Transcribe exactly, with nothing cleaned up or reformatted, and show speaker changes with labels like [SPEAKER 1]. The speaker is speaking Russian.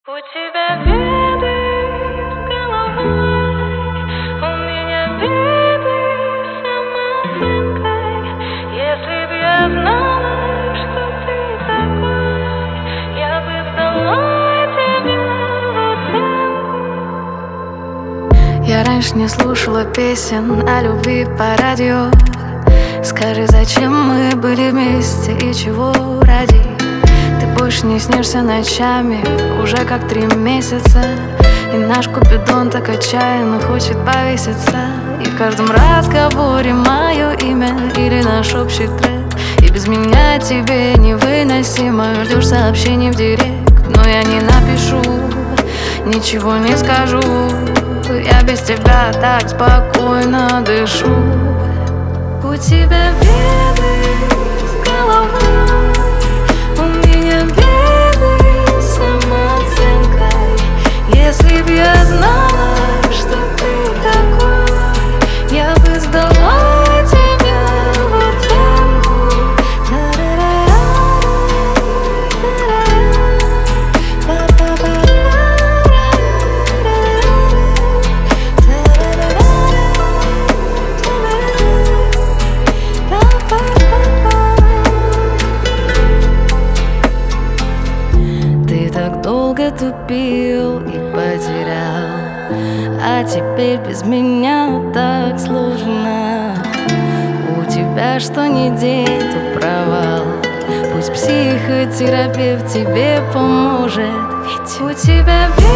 [SPEAKER 1] У тебя беды с головой, у меня беды с самооценкой. Если б я знала, что ты такой, я бы сдала тебя в оценку.
[SPEAKER 2] Я раньше не слушала песен о любви по радио. Скажи, зачем мы были вместе и чего ради? Ты больше не снишься ночами уже как три месяца. И наш купидон так отчаянно хочет повеситься. И в каждом разговоре мое имя или наш общий трек. И без меня тебе невыносимо. Ждешь сообщений в директ, но я не напишу, ничего не скажу. Я без тебя так спокойно дышу. У тебя беды с головой, у меня беды с самооценкой. Если б я знала, что ты такой, я бы сдала тебя в оценку. Ты так долго тупил и потерял, а теперь без меня так сложно. У тебя что ни день, то провал. Пусть психотерапевт тебе поможет, ведь у тебя беды